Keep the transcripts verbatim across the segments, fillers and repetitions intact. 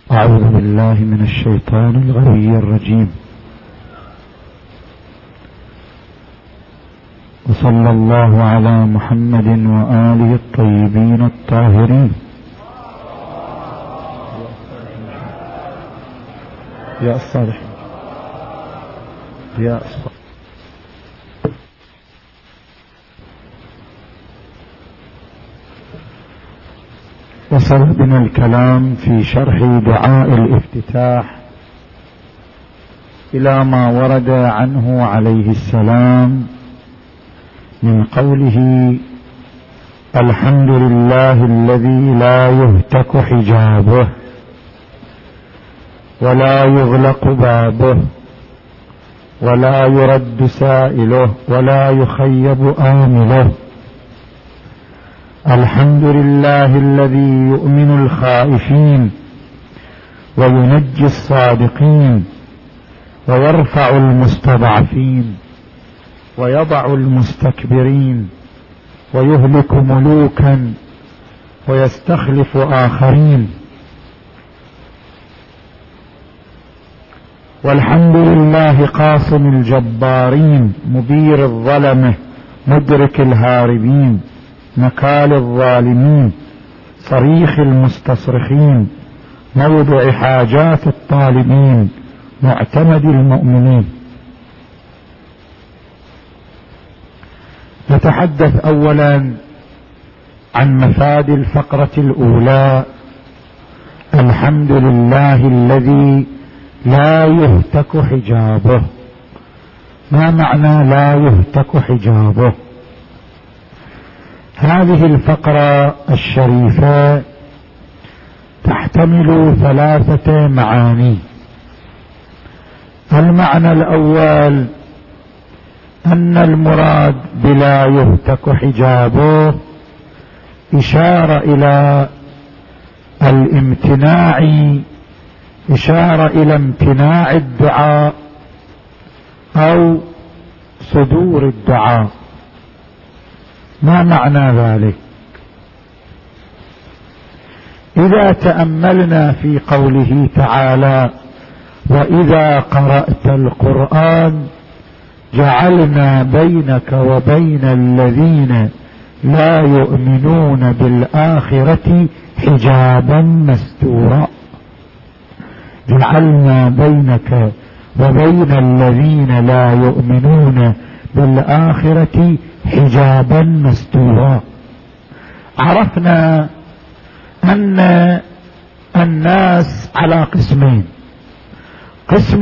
أعوذ بالله من الشيطان الغوي الرجيم. وصلى الله على محمد وآله الطيبين الطاهرين. يا الصالح يا الصالح. وصل بنا الكلام في شرح دعاء الافتتاح إلى ما ورد عنه عليه السلام من قوله: الحمد لله الذي لا يهتك حجابه ولا يغلق بابه ولا يرد سائله ولا يخيب آمله. الحمد لله الذي يؤمن الخائفين وينجي الصادقين ويرفع المستضعفين ويضع المستكبرين ويهلك ملوكا ويستخلف آخرين. والحمد لله قاصم الجبارين مبير الظلمة مدرك الهاربين نكال الظالمين صريخ المستصرخين موضع حاجات الطالبين معتمد المؤمنين. نتحدث أولا عن مفاد الفقرة الأولى: الحمد لله الذي لا يهتك حجابه. ما معنى لا يهتك حجابه؟ هذه الفقرة الشريفة تحتمل ثلاثة معاني. المعنى الأول أن المراد بلا يهتك حجابه إشارة إلى الامتناع إشارة إلى امتناع الدعاء أو صدور الدعاء. ما معنى ذلك؟ إذا تأملنا في قوله تعالى: وإذا قرأت القرآن جعلنا بينك وبين الذين لا يؤمنون بالآخرة حجابا مستورا. جعلنا بينك وبين الذين لا يؤمنون بالآخرة حجابا مستورا. عرفنا أن الناس على قسمين: قسم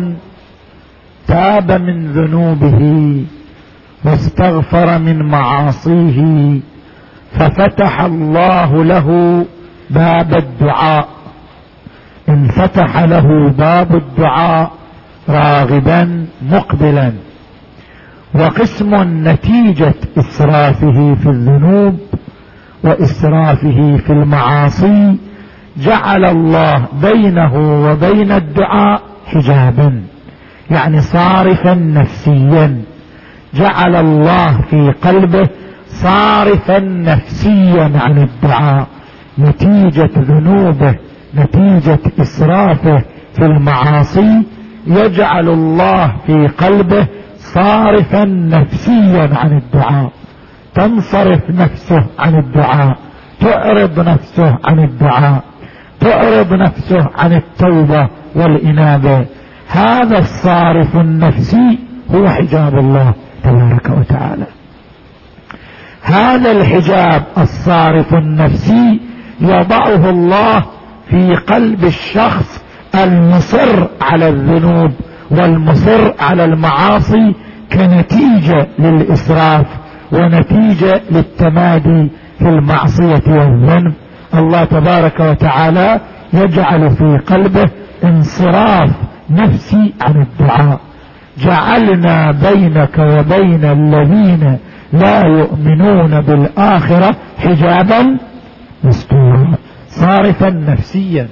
تاب من ذنوبه واستغفر من معاصيه ففتح الله له باب الدعاء، انفتح له باب الدعاء راغبا مقبلا. وقسم نتيجة إسرافه في الذنوب وإسرافه في المعاصي جعل الله بينه وبين الدعاء حجابا، يعني صارفا نفسيا. جعل الله في قلبه صارفا نفسيا عن الدعاء نتيجة ذنوبه، نتيجة إسرافه في المعاصي. يجعل الله في قلبه صارفا نفسيا عن الدعاء، تنصرف نفسه عن الدعاء، تعرض نفسه عن الدعاء، تعرض نفسه عن التوبة والإنابة. هذا الصارف النفسي هو حجاب الله تبارك وتعالى. هذا الحجاب الصارف النفسي يضعه الله في قلب الشخص المصر على الذنوب والمصر على المعاصي كنتيجة للإسراف ونتيجة للتمادي في المعصية والذنب. الله تبارك وتعالى يجعل في قلبه انصراف نفسي عن الدعاء. جعلنا بينك وبين الذين لا يؤمنون بالآخرة حجابا مستورا، صارفا نفسيا.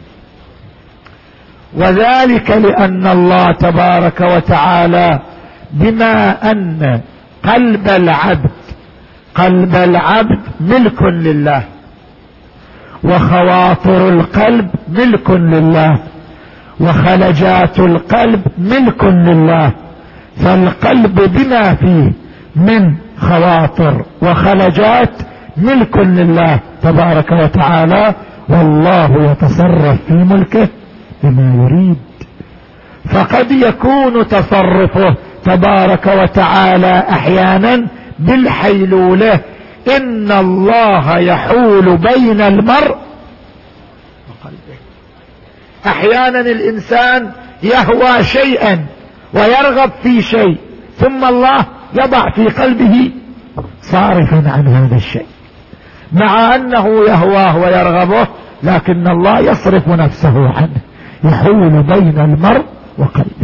وذلك لأن الله تبارك وتعالى بما أن قلب العبد قلب العبد ملك لله، وخواطر القلب ملك لله، وخلجات القلب ملك لله، فالقلب بما فيه من خواطر وخلجات ملك لله تبارك وتعالى، والله يتصرف في ملكه بما يريد. فقد يكون تصرفه تبارك وتعالى احيانا بالحيلولة، ان الله يحول بين المرء وقلبه. احيانا الانسان يهوى شيئا ويرغب في شيء، ثم الله يضع في قلبه صارفا عن هذا الشيء، مع انه يهواه ويرغبه، لكن الله يصرف نفسه عنه، يحول بين المرء وقلبه.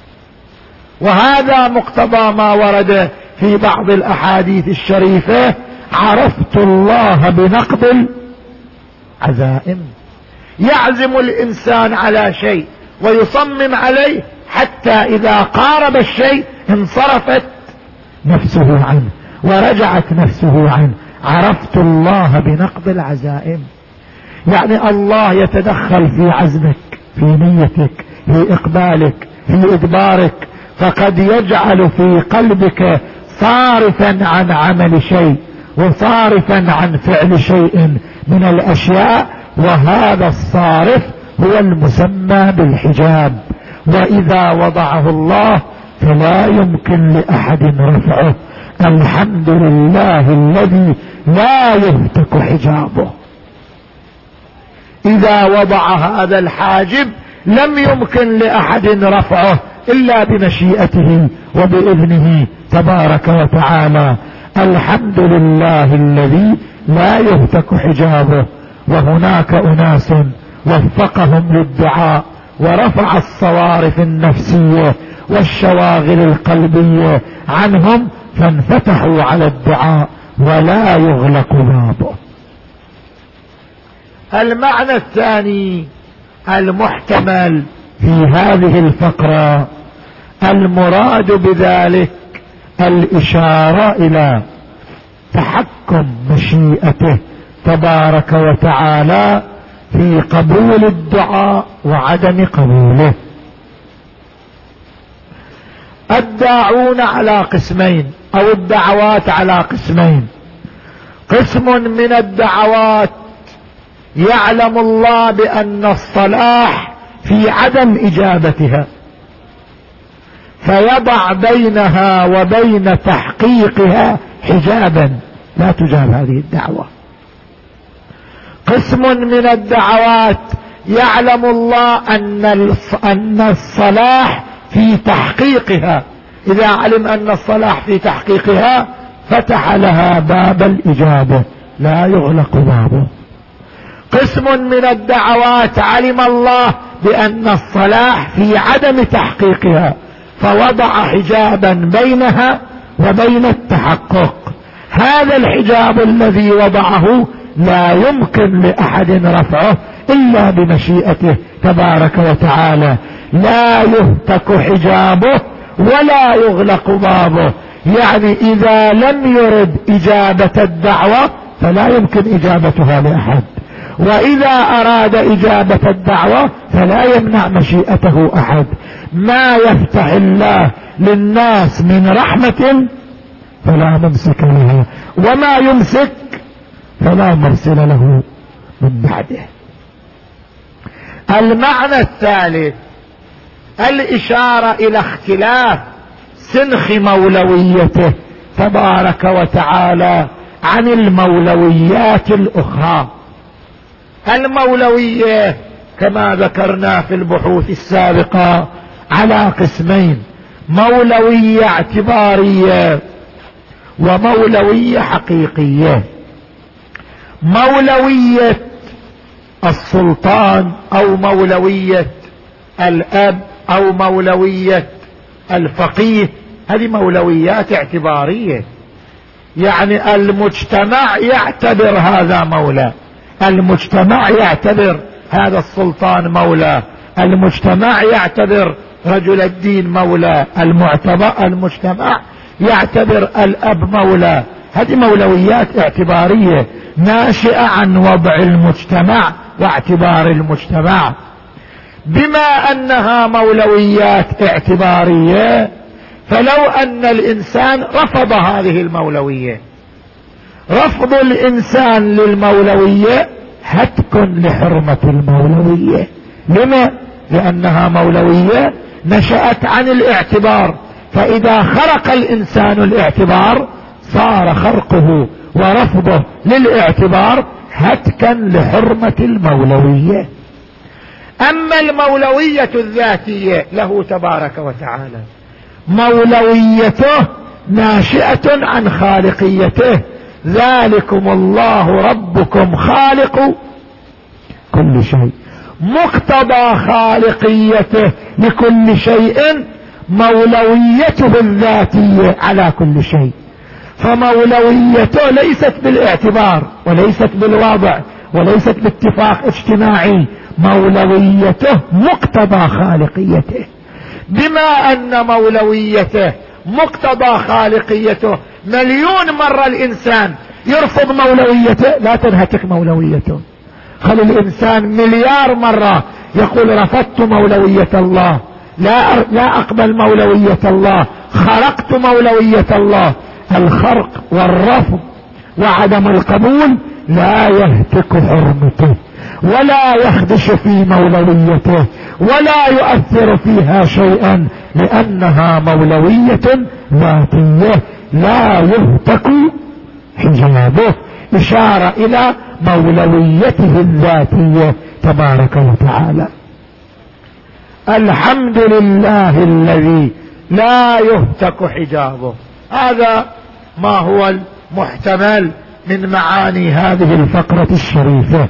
وهذا مقتضى ما ورد في بعض الاحاديث الشريفة: عرفت الله بنقد العزائم. يعزم الانسان على شيء ويصمم عليه، حتى اذا قارب الشيء انصرفت نفسه عنه ورجعت نفسه عنه. عرفت الله بنقد العزائم، يعني الله يتدخل في عزمك، في نيتك، في اقبالك، في ادبارك، فقد يجعل في قلبك صارفا عن عمل شيء وصارفا عن فعل شيء من الاشياء، وهذا الصارف هو المسمى بالحجاب. واذا وضعه الله فلا يمكن لاحد رفعه. الحمد لله الذي لا يهتك حجابه. اذا وضع هذا الحاجب لم يمكن لاحد رفعه الا بمشيئته وباذنه تبارك وتعالى. الحمد لله الذي لا يهتك حجابه. وهناك اناس وفقهم للدعاء ورفع الصوارف النفسية والشواغل القلبية عنهم، فانفتحوا على الدعاء ولا يغلق بابه. المعنى الثاني المحتمل في هذه الفقرة، المراد بذلك الإشارة إلى تحكم مشيئته تبارك وتعالى في قبول الدعاء وعدم قبوله. الداعون على قسمين، او الدعوات على قسمين. قسم من الدعوات يعلم الله بان الصلاح في عدم اجابتها، فيضع بينها وبين تحقيقها حجابا لا تجاب هذه الدعوة. قسم من الدعوات يعلم الله ان الصلاح في تحقيقها، اذا علم ان الصلاح في تحقيقها فتح لها باب الاجابة لا يغلق بابه. قسم من الدعوات علم الله بان الصلاح في عدم تحقيقها، فوضع حجابا بينها وبين التحقق. هذا الحجاب الذي وضعه لا يمكن لاحد رفعه الا بمشيئته تبارك وتعالى. لا يهتك حجابه ولا يغلق بابه، يعني اذا لم يرد اجابة الدعوة فلا يمكن اجابتها لاحد، واذا اراد اجابة الدعوة فلا يمنع مشيئته احد. ما يفتح الله للناس من رحمة فلا ممسك لها، وما يمسك فلا مرسل له من بعده. المعنى الثالث الإشارة إلى اختلاف سنخ مولويته تبارك وتعالى عن المولويات الأخرى. المولوية كما ذكرنا في البحوث السابقة على قسمين: مولوية اعتبارية ومولوية حقيقية. مولوية السلطان او مولوية الاب او مولوية الفقيه، هذه مولويات اعتبارية، يعني المجتمع يعتبر هذا مولى، المجتمع يعتبر هذا السلطان مولى، المجتمع يعتبر رجل الدين مولى، المعتبر المجتمع يعتبر الاب مولى، هذه مولويات اعتبارية ناشئة عن وضع المجتمع واعتبار المجتمع. بما أنها مولويات اعتبارية، فلو أن الإنسان رفض هذه المولوية، رفض الإنسان للمولوية هتك لحرمة المولوية. لما؟ لأنها مولوية نشأت عن الاعتبار، فإذا خرق الإنسان الاعتبار صار خرقه ورفضه للاعتبار هتكا لحرمة المولوية. أما المولوية الذاتية له تبارك وتعالى، مولويته ناشئة عن خالقيته. ذلكم الله ربكم خالق كل شيء. مقتضى خالقيته لكل شيء مولويته الذاتية على كل شيء. فمولويته ليست بالاعتبار وليست بالوضع وليست باتفاق اجتماعي، مولويته مقتضى خالقيته. بما أن مولويته مقتضى خالقيته، مليون مرة الإنسان يرفض مولويته لا تنهتك مولويته. خل الإنسان مليار مرة يقول رفضت مولوية الله، لا, لا أقبل مولوية الله، خرقت مولوية الله. الخرق والرفض وعدم القبول لا يهتك حرمته ولا يخدش في مولويته ولا يؤثر فيها شيئا، لأنها مولوية ذاتية لا يهتك حجابه، إشارة إلى مولويته الذاتية تبارك وتعالى. الحمد لله الذي لا يهتك حجابه. هذا ما هو المحتمل من معاني هذه الفقرة الشريفة.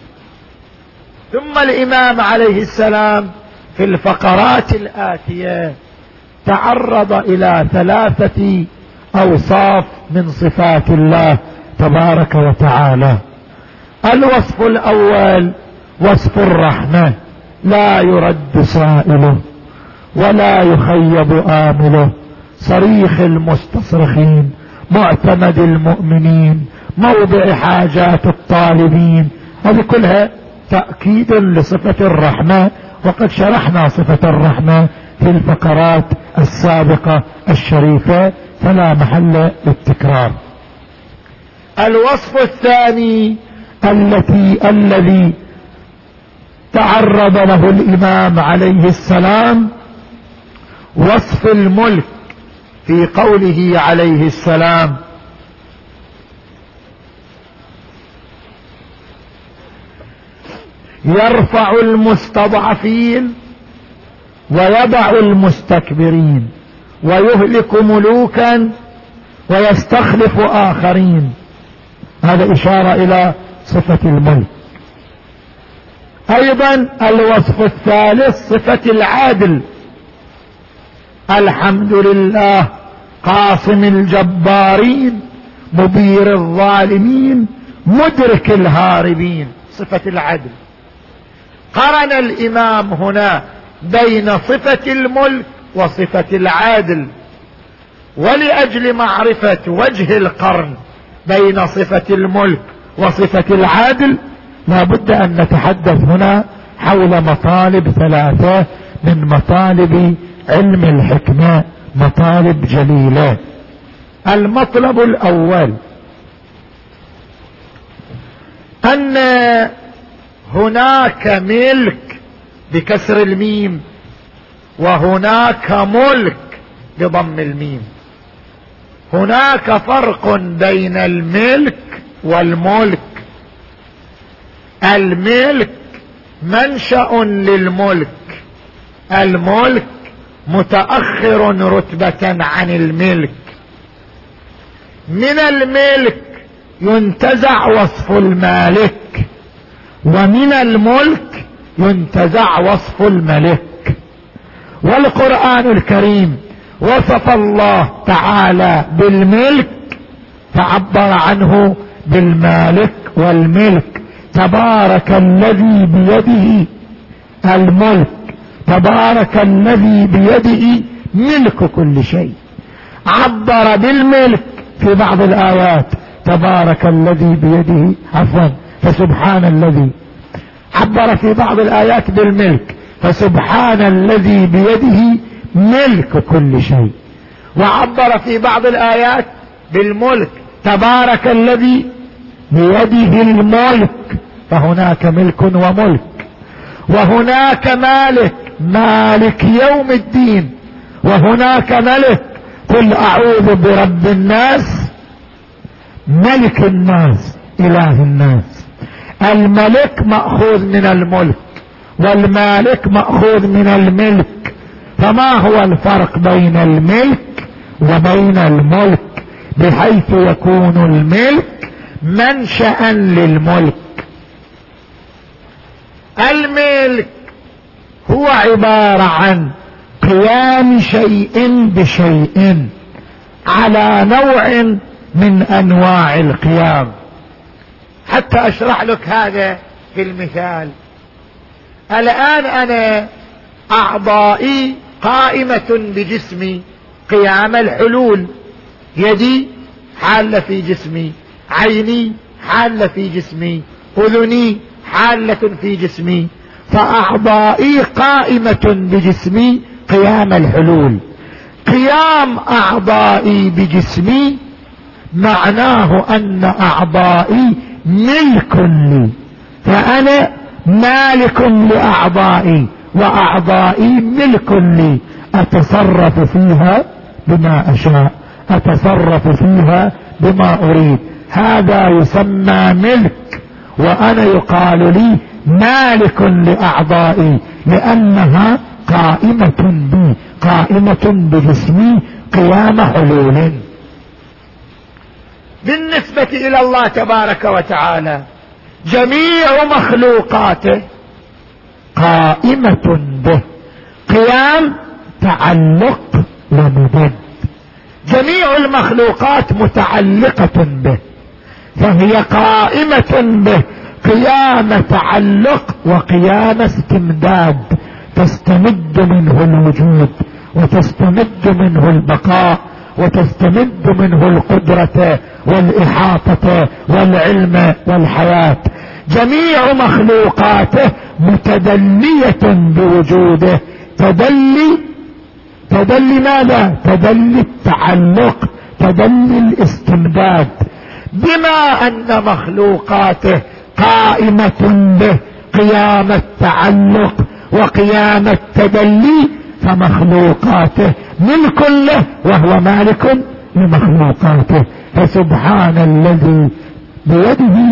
ثم الإمام عليه السلام في الفقرات الآتية تعرض إلى ثلاثة أوصاف من صفات الله تبارك وتعالى. الوصف الأول وصف الرحمة، لا يرد سائله ولا يخيب آمله، صريخ المستصرخين، معتمد المؤمنين، موضع حاجات الطالبين. هذه كلها تأكيد لصفة الرحمة، وقد شرحنا صفة الرحمة في الفقرات السابقة الشريفة فلا محل للتكرار. الوصف الثاني التي الذي تعرض له الإمام عليه السلام وصف الملك، في قوله عليه السلام يرفع المستضعفين ويضع المستكبرين ويهلك ملوكا ويستخلف آخرين. هذا إشارة إلى صفة الملك. أيضا الوصف الثالث صفة العدل، الحمد لله قاصم الجبارين مبير الظالمين مدرك الهاربين، صفة العدل. قرن الإمام هنا بين صفة الملك وصفة العدل، ولأجل معرفة وجه القرن بين صفة الملك وصفة العدل لا بد أن نتحدث هنا حول مطالب ثلاثة من مطالب علم الحكمة، مطالب جليلة. المطلب الأول أن هناك ملك بكسر الميم وهناك ملك بضم الميم. هناك فرق بين الملك والملك. الملك منشأ للملك، الملك متأخر رتبة عن الملك. من الملك ينتزع وصف المالك، ومن الملك ينتزع وصف الملك. والقرآن الكريم وصف الله تعالى بالملك فعبر عنه بالمالك والملك. تبارك الذي بيده الملك، تبارك الذي بيده ملك كل شيء. عبر بالملك في بعض الآيات تبارك الذي بيده عفوا فسبحان الذي، عبر في بعض الآيات بالملك فسبحان الذي بيده ملك كل شيء، وعبر في بعض الآيات بالملك تبارك الذي بيده الملك، فهناك ملك وملك، وهناك مالك مالك يوم الدين، وهناك ملك قل أعوذ برب الناس ملك الناس إله الناس. الملك مأخوذ من الملك والمالك مأخوذ من الملك، فما هو الفرق بين الملك وبين الملك بحيث يكون الملك منشأ للملك؟ الملك هو عبارة عن قيام شيء بشيء على نوع من انواع القيام. حتى اشرح لك هذا في المثال. الان انا اعضائي قائمة بجسمي قيام الحلول، يدي حالة في جسمي، عيني حالة في جسمي، اذني حالة في جسمي، فاعضائي قائمة بجسمي قيام الحلول. قيام اعضائي بجسمي معناه ان اعضائي ملك لي، فانا مالك لاعضائي واعضائي ملك لي، اتصرف فيها بما اشاء، اتصرف فيها بما اريد، هذا يسمى ملك. وانا يقال لي مالك لاعضائي لانها قائمة بي، قائمة بجسمي قيام حلول. بالنسبة الى الله تبارك وتعالى جميع مخلوقاته قائمة به قيام تعلق ومضاد، جميع المخلوقات متعلقة به، فهي قائمة به قيام تعلق وقيام استمداد، تستمد منه الوجود وتستمد منه البقاء وتستمد منه القدرة والإحاطة والعلم والحياة. جميع مخلوقاته متدلية بوجوده، تدلي تدلي ماذا؟ تدلي التعلق، تدلي الاستمداد. بما أن مخلوقاته قائمة به قيام التعلق وقيام التدلي، فمخلوقاته ملك له وهو مالك لمخلوقاته. فسبحان الذي بيده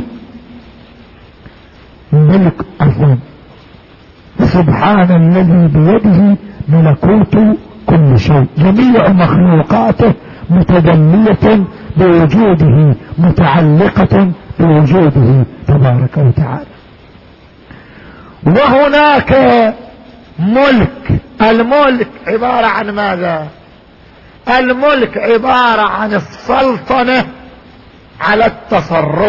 ملك عفوا سبحان الذي بيده ملكوت كل شيء. جميع مخلوقاته متدلية بوجوده، متعلقة بوجوده تبارك وتعالى. وهناك ملك. الملك عبارة عن ماذا؟ الملك عبارة عن السلطنة على التصرف.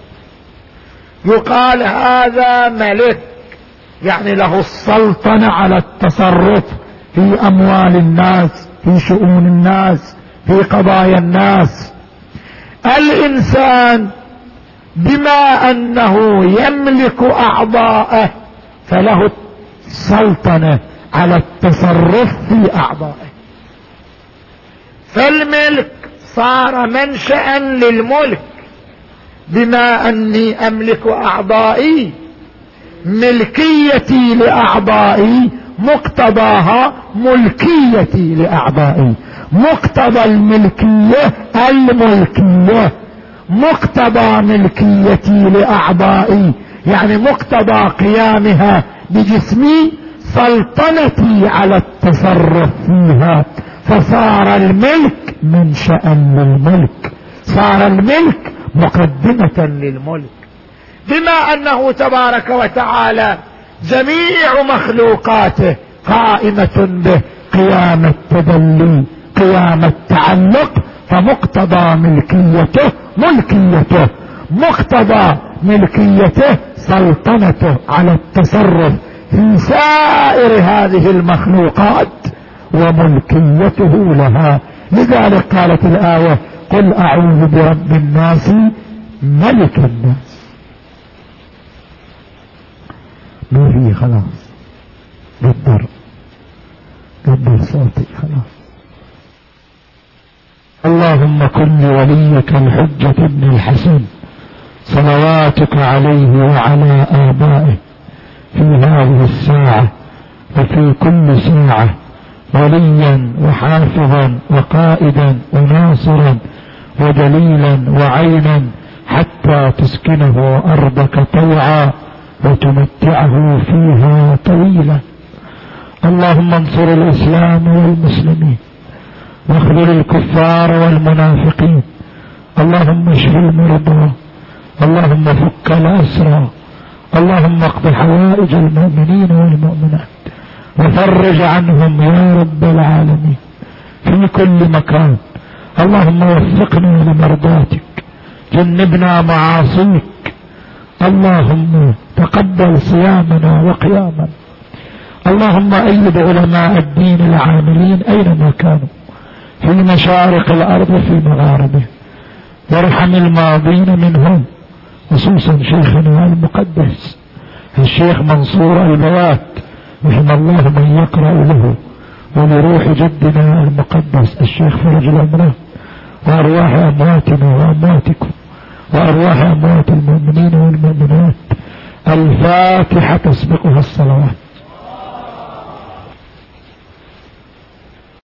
يقال هذا ملك، يعني له السلطنة على التصرف في اموال الناس، في شؤون الناس، في قضايا الناس. الانسان بما انه يملك اعضاءه فله السلطنة على التصرف في اعضائه، فالملك صار منشأ للملك. بما اني املك اعضائي، ملكيتي لاعضائي مقتضاها ملكيتي لاعضائي، مقتضى الملكية الملكية، مقتضى ملكيتي لاعضائي يعني مقتضى قيامها بجسمي سلطنتي على التصرف فيها، فصار الملك منشأ للملك، صار الملك مقدمة للملك. بما انه تبارك وتعالى جميع مخلوقاته قائمة به قيام التدلي قيام التعلق، فمقتضى ملكيته ملكيته، مقتضى ملكيته سلطنته على التصرف في سائر هذه المخلوقات وملكيته لها. لذلك قالت الآية قل أعوذ برب الناس ملك الناس. ما فيه خلاص، قدر قدر صوتي خلاص. اللهم كن لوليك الحجة ابن الحسن صلواتك عليه وعلى آبائه في هذه الساعة وفي كل ساعة وليا وحافظا وقائدا وناصرا ودليلا وعينا حتى تسكنه أرضك طوعا وتمتعه فيها طويلا. اللهم انصر الإسلام والمسلمين واخذل الكفار والمنافقين. اللهم اشف المرضى، اللهم فك الأسرى، اللهم اقض حوائج المؤمنين والمؤمنات وفرج عنهم يا رب العالمين في كل مكان. اللهم وفقنا لمرضاتك، جنبنا معاصيك. اللهم تقبل صيامنا وقيامنا. اللهم أيد علماء الدين العاملين أينما كانوا في مشارق الأرض وفي مغاربها، وارحم الماضين منهم، خصوصا شيخنا المقدس الشيخ منصور البوات، رحم الله من يقرأ له، ولروح جدنا المقدس الشيخ فرج الأمراء، وأرواح أمواتنا وأمواتكم، وأرواح أموات المؤمنين والمؤمنات. الفاتحة تسبقها الصلوات.